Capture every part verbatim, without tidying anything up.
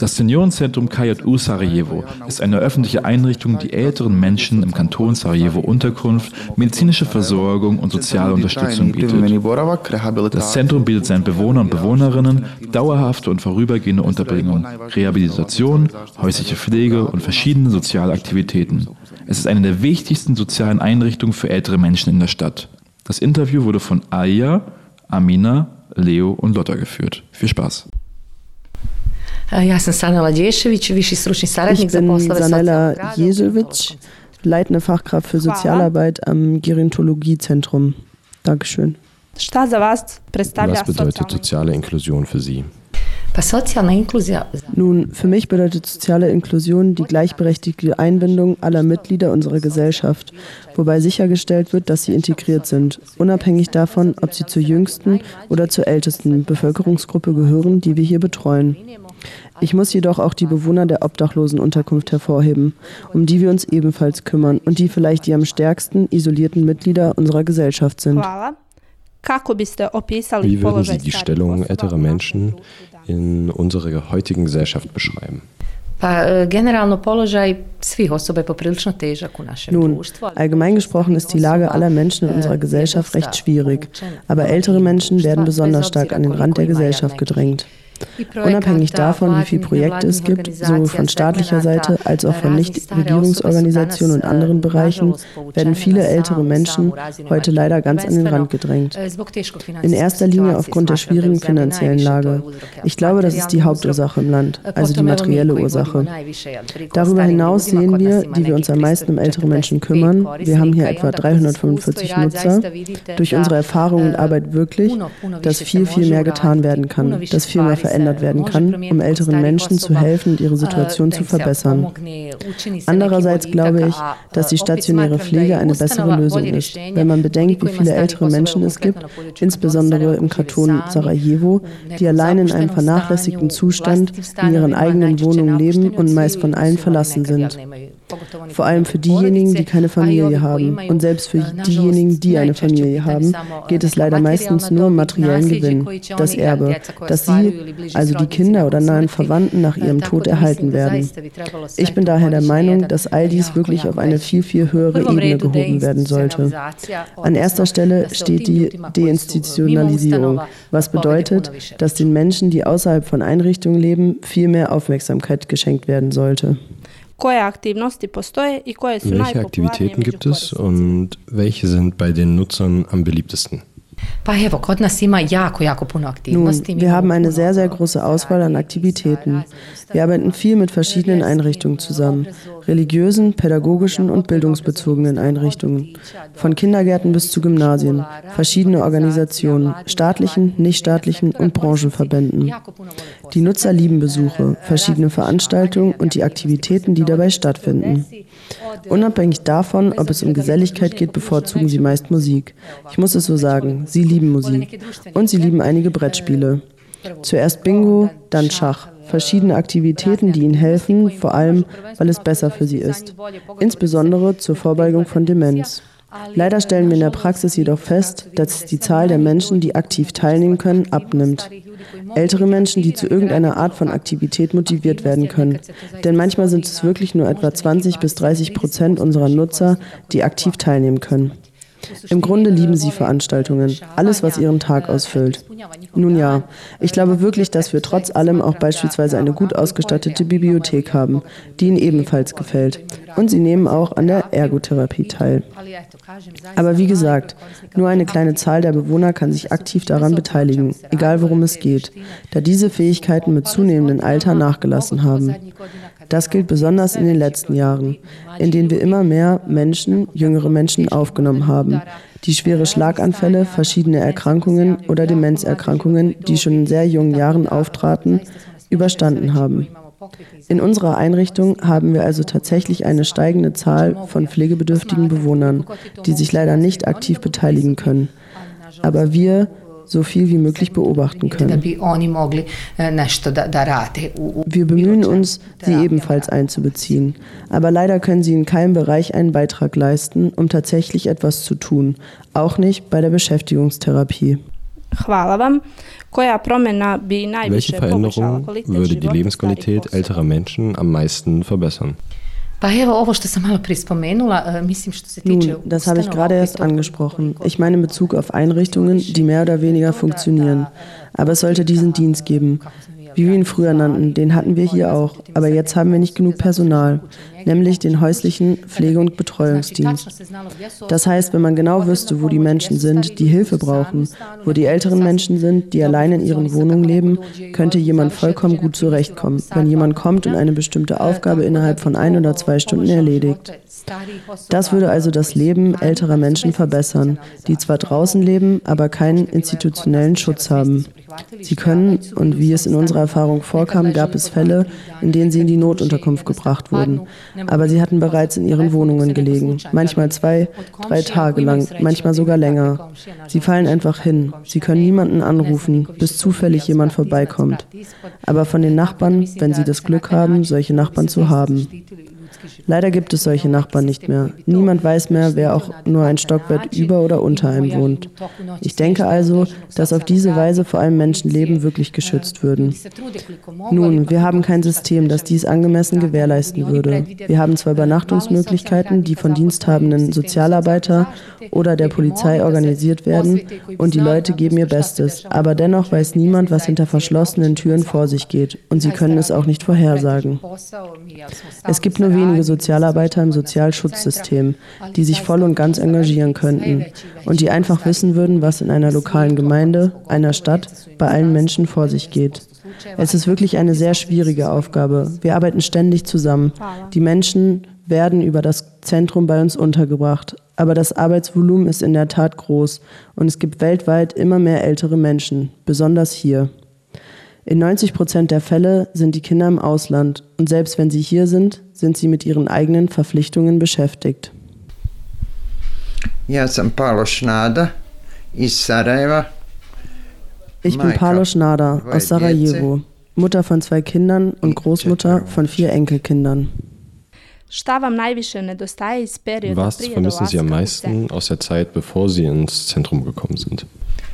Das Seniorenzentrum K J U Sarajevo ist eine öffentliche Einrichtung, die älteren Menschen im Kanton Sarajevo Unterkunft, medizinische Versorgung und soziale Unterstützung bietet. Das Zentrum bietet seinen Bewohnern und Bewohnerinnen dauerhafte und vorübergehende Unterbringung, Rehabilitation, häusliche Pflege und verschiedene soziale Aktivitäten. Es ist eine der wichtigsten sozialen Einrichtungen für ältere Menschen in der Stadt. Das Interview wurde von Aya, Amina, Leo und Lotta geführt. Viel Spaß. Ich bin Sanela Jesevic, leitende Fachkraft für Sozialarbeit am Gerontologiezentrum. Dankeschön. Was bedeutet soziale Inklusion für Sie? Nun, für mich bedeutet soziale Inklusion die gleichberechtigte Einbindung aller Mitglieder unserer Gesellschaft, wobei sichergestellt wird, dass sie integriert sind, unabhängig davon, ob sie zur jüngsten oder zur ältesten Bevölkerungsgruppe gehören, die wir hier betreuen. Ich muss jedoch auch die Bewohner der Obdachlosenunterkunft hervorheben, um die wir uns ebenfalls kümmern und die vielleicht die am stärksten isolierten Mitglieder unserer Gesellschaft sind. Wie würden Sie die Stellung älterer Menschen in unserer heutigen Gesellschaft beschreiben? Nun, allgemein gesprochen ist die Lage aller Menschen in unserer Gesellschaft recht schwierig, aber ältere Menschen werden besonders stark an den Rand der Gesellschaft gedrängt. Unabhängig davon, wie viele Projekte es gibt, sowohl von staatlicher Seite als auch von Nichtregierungsorganisationen und anderen Bereichen, werden viele ältere Menschen heute leider ganz an den Rand gedrängt. In erster Linie aufgrund der schwierigen finanziellen Lage. Ich glaube, das ist die Hauptursache im Land, also die materielle Ursache. Darüber hinaus sehen wir, die wir uns am meisten um ältere Menschen kümmern. Wir haben hier etwa dreihundertfünfundvierzig Nutzer. Durch unsere Erfahrung und Arbeit wirklich, dass viel, viel mehr getan werden kann, dass viel mehr verändert werden kann, um älteren Menschen zu helfen und ihre Situation zu verbessern. Andererseits glaube ich, dass die stationäre Pflege eine bessere Lösung ist, wenn man bedenkt, wie viele ältere Menschen es gibt, insbesondere im Kanton Sarajevo, die allein in einem vernachlässigten Zustand in ihren eigenen Wohnungen leben und meist von allen verlassen sind. Vor allem für diejenigen, die keine Familie haben. Und selbst für diejenigen, die eine Familie haben, geht es leider meistens nur um materiellen Gewinn, das Erbe, das sie, also die Kinder oder nahen Verwandten, nach ihrem Tod erhalten werden. Ich bin daher der Meinung, dass all dies wirklich auf eine viel, viel höhere Ebene gehoben werden sollte. An erster Stelle steht die Deinstitutionalisierung, was bedeutet, dass den Menschen, die außerhalb von Einrichtungen leben, viel mehr Aufmerksamkeit geschenkt werden sollte. Welche Aktivitäten gibt es und welche sind bei den Nutzern am beliebtesten? Nun, wir haben eine sehr, sehr große Auswahl an Aktivitäten. Wir arbeiten viel mit verschiedenen Einrichtungen zusammen, religiösen, pädagogischen und bildungsbezogenen Einrichtungen, von Kindergärten bis zu Gymnasien, verschiedene Organisationen, staatlichen, nichtstaatlichen und Branchenverbänden. Die Nutzer lieben Besuche, verschiedene Veranstaltungen und die Aktivitäten, die dabei stattfinden. Unabhängig davon, ob es um Geselligkeit geht, bevorzugen sie meist Musik. Ich muss es so sagen, sie lieben Musik. Und sie lieben einige Brettspiele. Zuerst Bingo, dann Schach. Verschiedene Aktivitäten, die ihnen helfen, vor allem, weil es besser für sie ist. Insbesondere zur Vorbeugung von Demenz. Leider stellen wir in der Praxis jedoch fest, dass die Zahl der Menschen, die aktiv teilnehmen können, abnimmt. Ältere Menschen, die zu irgendeiner Art von Aktivität motiviert werden können. Denn manchmal sind es wirklich nur etwa zwanzig bis dreißig Prozent unserer Nutzer, die aktiv teilnehmen können. Im Grunde lieben sie Veranstaltungen, alles, was ihren Tag ausfüllt. Nun ja, ich glaube wirklich, dass wir trotz allem auch beispielsweise eine gut ausgestattete Bibliothek haben, die ihnen ebenfalls gefällt. Und sie nehmen auch an der Ergotherapie teil. Aber wie gesagt, nur eine kleine Zahl der Bewohner kann sich aktiv daran beteiligen, egal worum es geht, da diese Fähigkeiten mit zunehmendem Alter nachgelassen haben. Das gilt besonders in den letzten Jahren, in denen wir immer mehr Menschen, jüngere Menschen aufgenommen haben, die schwere Schlaganfälle, verschiedene Erkrankungen oder Demenzerkrankungen, die schon in sehr jungen Jahren auftraten, überstanden haben. In unserer Einrichtung haben wir also tatsächlich eine steigende Zahl von pflegebedürftigen Bewohnern, die sich leider nicht aktiv beteiligen können. Aber wir so viel wie möglich beobachten können. Wir bemühen uns, sie ebenfalls einzubeziehen. Aber leider können sie in keinem Bereich einen Beitrag leisten, um tatsächlich etwas zu tun. Auch nicht bei der Beschäftigungstherapie. Welche Veränderung würde die Lebensqualität älterer Menschen am meisten verbessern? Nun, das habe ich gerade erst angesprochen. Ich meine in Bezug auf Einrichtungen, die mehr oder weniger funktionieren. Aber es sollte diesen Dienst geben. Wie wir ihn früher nannten, den hatten wir hier auch. Aber jetzt haben wir nicht genug Personal, nämlich den häuslichen Pflege- und Betreuungsdienst. Das heißt, wenn man genau wüsste, wo die Menschen sind, die Hilfe brauchen, wo die älteren Menschen sind, die allein in ihren Wohnungen leben, könnte jemand vollkommen gut zurechtkommen, wenn jemand kommt und eine bestimmte Aufgabe innerhalb von ein oder zwei Stunden erledigt. Das würde also das Leben älterer Menschen verbessern, die zwar draußen leben, aber keinen institutionellen Schutz haben. Sie können, und wie es in unserer Erfahrung vorkam, gab es Fälle, in denen sie in die Notunterkunft gebracht wurden. Aber sie hatten bereits in ihren Wohnungen gelegen, manchmal zwei, drei Tage lang, manchmal sogar länger. Sie fallen einfach hin. Sie können niemanden anrufen, bis zufällig jemand vorbeikommt. Aber von den Nachbarn, wenn sie das Glück haben, solche Nachbarn zu haben. Leider gibt es solche Nachbarn nicht mehr. Niemand weiß mehr, wer auch nur ein Stockbett über oder unter einem wohnt. Ich denke also, dass auf diese Weise vor allem Menschenleben wirklich geschützt würden. Nun, wir haben kein System, das dies angemessen gewährleisten würde. Wir haben zwar Übernachtungsmöglichkeiten, die von diensthabenden Sozialarbeiter oder der Polizei organisiert werden, und die Leute geben ihr Bestes, aber dennoch weiß niemand, was hinter verschlossenen Türen vor sich geht, und sie können es auch nicht vorhersagen. Es gibt nur wenige Sozialarbeiter im Sozialschutzsystem, die sich voll und ganz engagieren könnten und die einfach wissen würden, was in einer lokalen Gemeinde, einer Stadt, bei allen Menschen vor sich geht. Es ist wirklich eine sehr schwierige Aufgabe. Wir arbeiten ständig zusammen. Die Menschen werden über das Zentrum bei uns untergebracht. Aber das Arbeitsvolumen ist in der Tat groß und es gibt weltweit immer mehr ältere Menschen, besonders hier. In neunzig Prozent der Fälle sind die Kinder im Ausland und selbst wenn sie hier sind, sind sie mit ihren eigenen Verpflichtungen beschäftigt. Ja sam Paolo Schnada iz Sarajeva. Ich bin Paolo Schnada aus Sarajevo, Mutter von zwei Kindern und Großmutter von vier Enkelkindern. Was vermissen Sie am meisten aus der Zeit, bevor Sie ins Zentrum gekommen sind?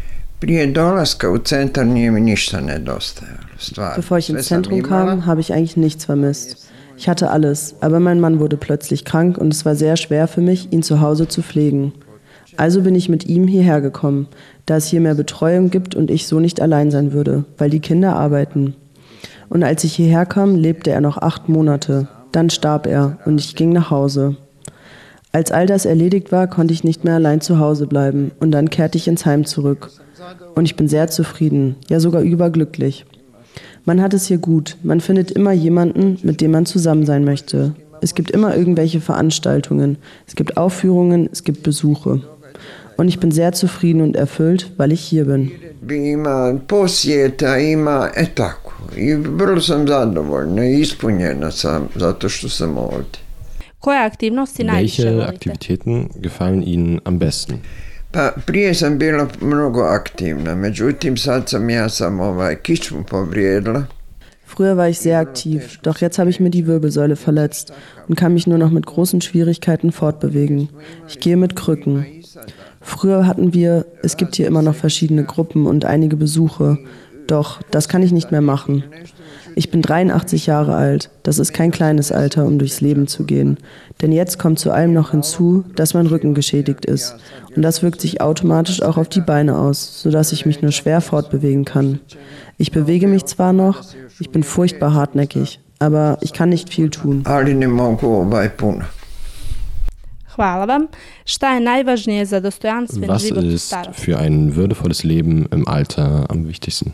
Bevor ich ins Zentrum kam, habe ich eigentlich nichts vermisst. Ich hatte alles, aber mein Mann wurde plötzlich krank und es war sehr schwer für mich, ihn zu Hause zu pflegen. Also bin ich mit ihm hierher gekommen, da es hier mehr Betreuung gibt und ich so nicht allein sein würde, weil die Kinder arbeiten. Und als ich hierher kam, lebte er noch acht Monate. Dann starb er und ich ging nach Hause. Als all das erledigt war, konnte ich nicht mehr allein zu Hause bleiben und dann kehrte ich ins Heim zurück. Und ich bin sehr zufrieden, ja sogar überglücklich. Man hat es hier gut, man findet immer jemanden, mit dem man zusammen sein möchte. Es gibt immer irgendwelche Veranstaltungen, es gibt Aufführungen, es gibt Besuche. Und ich bin sehr zufrieden und erfüllt, weil ich hier bin. Ima posjeta, ima e tako. I vrlo sam zadovoljna i ispunjena sam zato što sam ovdje. Welche Aktivitäten gefallen Ihnen am besten? Pa prije sam bila mnogo aktivna, međutim sad sam ja sam ovaj kičmu povrijedila. Früher war ich sehr aktiv, doch jetzt habe ich mir die Wirbelsäule verletzt und kann mich nur noch mit großen Schwierigkeiten fortbewegen. Ich gehe mit Krücken. Früher hatten wir, es gibt hier immer noch verschiedene Gruppen und einige Besuche, doch das kann ich nicht mehr machen. Ich bin dreiundachtzig Jahre alt, das ist kein kleines Alter, um durchs Leben zu gehen. Denn jetzt kommt zu allem noch hinzu, dass mein Rücken geschädigt ist. Und das wirkt sich automatisch auch auf die Beine aus, sodass ich mich nur schwer fortbewegen kann. Ich bewege mich zwar noch, ich bin furchtbar hartnäckig, aber ich kann nicht viel tun. Was ist für ein würdevolles Leben im Alter am wichtigsten?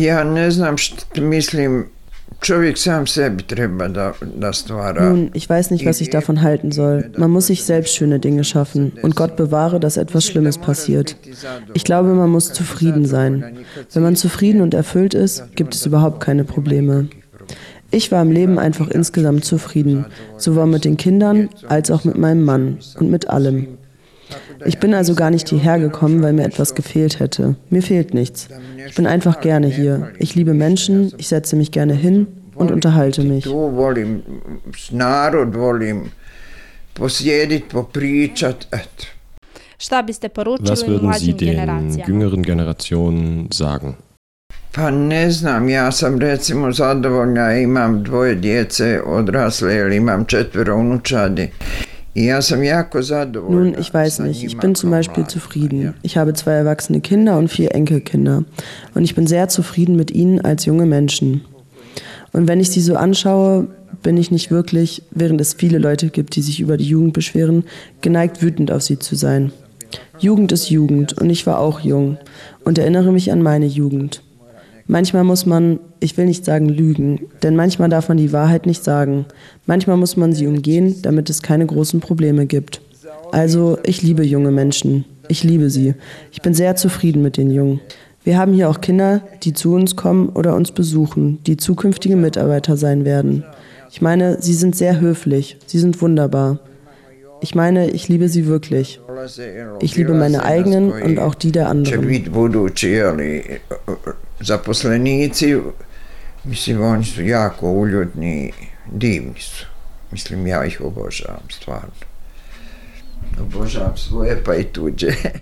Nun, ich weiß nicht, was ich davon halten soll. Man muss sich selbst schöne Dinge schaffen und Gott bewahre, dass etwas Schlimmes passiert. Ich glaube, man muss zufrieden sein. Wenn man zufrieden und erfüllt ist, gibt es überhaupt keine Probleme. Ich war im Leben einfach insgesamt zufrieden, sowohl mit den Kindern als auch mit meinem Mann und mit allem. Ich bin also gar nicht hierher gekommen, weil mir etwas gefehlt hätte. Mir fehlt nichts. Ich bin einfach gerne hier. Ich liebe Menschen, ich setze mich gerne hin und unterhalte mich. Was würden Sie den jüngeren Generationen sagen? Pa ne znam, ja sam recimo zadovoljna, imam dvoje djece odrasle, jer imam četvero unučadi. Nun, ich weiß nicht. Ich bin zum Beispiel zufrieden. Ich habe zwei erwachsene Kinder und vier Enkelkinder. Und ich bin sehr zufrieden mit ihnen als junge Menschen. Und wenn ich sie so anschaue, bin ich nicht wirklich, während es viele Leute gibt, die sich über die Jugend beschweren, geneigt, wütend auf sie zu sein. Jugend ist Jugend und ich war auch jung und erinnere mich an meine Jugend. Manchmal muss man, ich will nicht sagen lügen, denn manchmal darf man die Wahrheit nicht sagen. Manchmal muss man sie umgehen, damit es keine großen Probleme gibt. Also, ich liebe junge Menschen. Ich liebe sie. Ich bin sehr zufrieden mit den Jungen. Wir haben hier auch Kinder, die zu uns kommen oder uns besuchen, die zukünftige Mitarbeiter sein werden. Ich meine, sie sind sehr höflich. Sie sind wunderbar. Ich meine, ich liebe sie wirklich. Ich liebe meine eigenen und auch die der anderen. Zaposlenici, mislim, oni su jako uljudni, divni su. Mislim, ja ih obožavam, stvarno. Obožavam svoje pa i tuđe.